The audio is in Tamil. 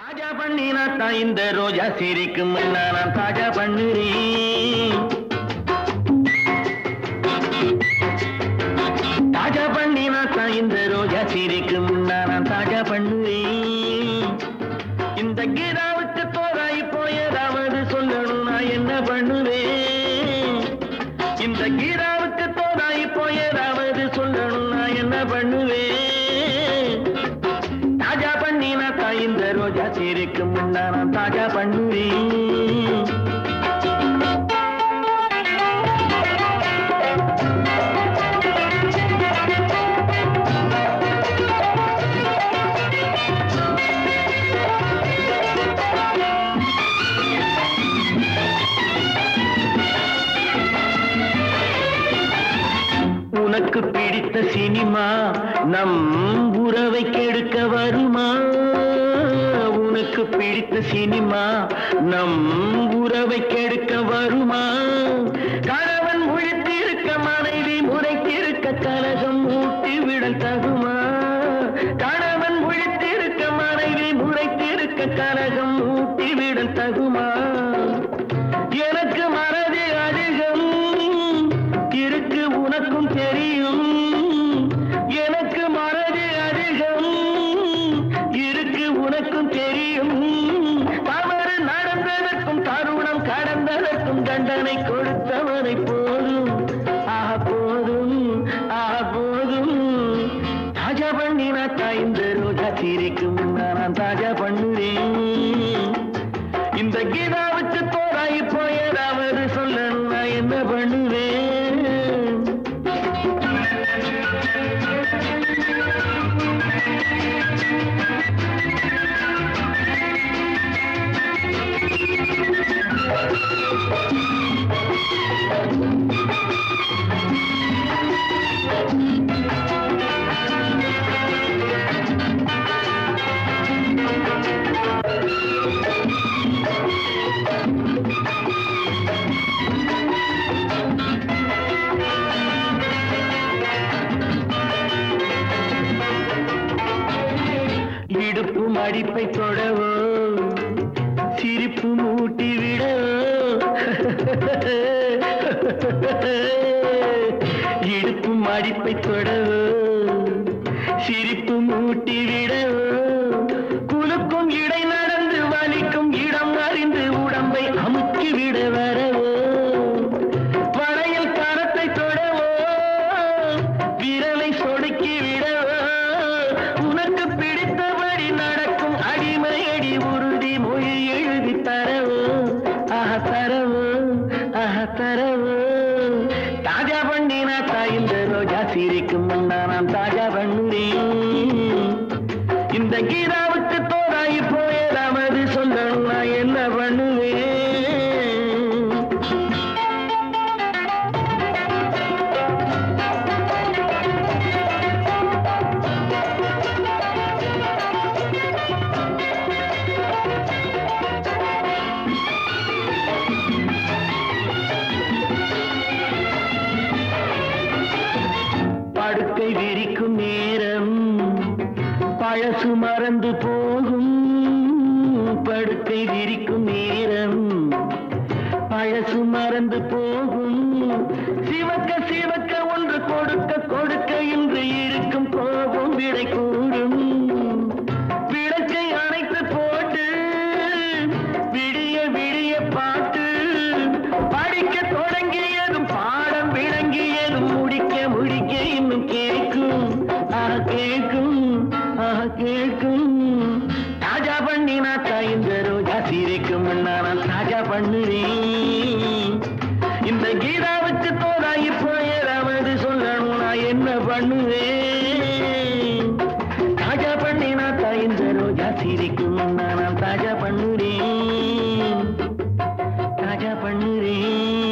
தாஜா பண்ணினா தான் இந்த ரோஜா சிரிக்கும் நான் தாஜா பண்ணுறேன். தாஜா பண்ணினா தான் இந்த ரோஜா சிரிக்கும் நான் தாஜா பண்ணுறேன். இந்த கீதாவுக்கு தோராய் போயதாவது சொல்லணும் நான் என்ன பண்ணுவேன். இந்த கீதாவுக்கு தோராய் போயதாவது சொல்லணும் நான் என்ன பண்ணுவேன். தாஜா பண்ணினா தான் இந்த ரோஜா சிரிக்கும் நான் தாஜா பண்ணுவேன். உனக்கு பிடித்த சினிமா நம் உறவை கெடுக்க வருமா. உனக்கு பிடித்த சினிமா நம் உறவை கெடுக்க வருமா. கணவன் முழித்திருக்க மனைவி முறைத்திருக்க கலகம் ஊட்டிவிடல் தகுமா. கணவன் முழித்திருக்க மனைவி முறைத்திருக்க கலகம் ஊட்டிவிடல் தகுமா. எனக்கு மனது அதிகம் இருக்கு உனக்கும் தெரியும். எனக்கு மனது அதிகம் இருக்கு உனக்கும் தெரியும். தவறு நடந்ததற்கும் தருணம் கடந்ததற்கும் தண்டனை கொடுத்தவனை போதும் போதும் போதும். தாஜா பண்ணினா இந்த ரோஜா சிரிக்கும் நான் தாஜா பண்ணுறேன். இந்த கீதாவுக்கு தோராய் போயதாவது சொல்லணும் நான் என்ன பண்ணுவேன். இடுப்பு மடிப்பை தொடவோ சிரிப்பு மூட்டி விடவோ. இடுப்பு மடிப்பை தொடவோ சிரிப்பு மூட்டி விடவோ. குலுக்கும் இடை நடந்து வலிக்கும் இடம் அறிந்து உடம்பை அமுக்கி விட வரவோ. வளையல் கரத்தை தொடவோ விரலை சொடுக்கி விடவோ. உனக்கு பிடித்தபடி நடக்கும் அடிமையடி உறுதி மொழி எழுதி தரவோ தரவோ தரவோ. தாஜா பண்ணினா இந்த ரோஜா சிரிக்கும் நான் தாஜா பண்ணுறேன். இந்த கீதாவுக்கு தோராய் போயதாவது சொல்லணும் நான் என்ன பண்ணுவேன். படுக்கை விரிக்கும் நேரம் பழசு மறந்து போகும். படுக்கை விரிக்கும் நேரம் பழசு மறந்து போகும். சிவக்க சிவக்க ஒன்று கொடுக்க கொடுக்க இன்று இருக்கும் கோபம் விடை கூடும். விளக்கை அணைத்து போட்டு விடிய விடிய பாட்டு படிக்க தொடங்கியதும் பாடம் விளங்கியதும் முடிக்க முடிக்க இன்னும் கேட்கும் கேட்கும் கேட்கும். தாஜா பண்ணினா இந்த ரோஜா சிரிக்கும் நான் தாஜா பண்ணுறேன். இந்த கீதாவுக்கு தோராய் போயதாவது சொல்லணும் நான் என்ன பண்ணுவேன். தாஜா பண்ணினா இந்த ரோஜா சிரிக்கும் நான் தாஜா பண்ணுறேன் தாஜா பண்ணுறேன்.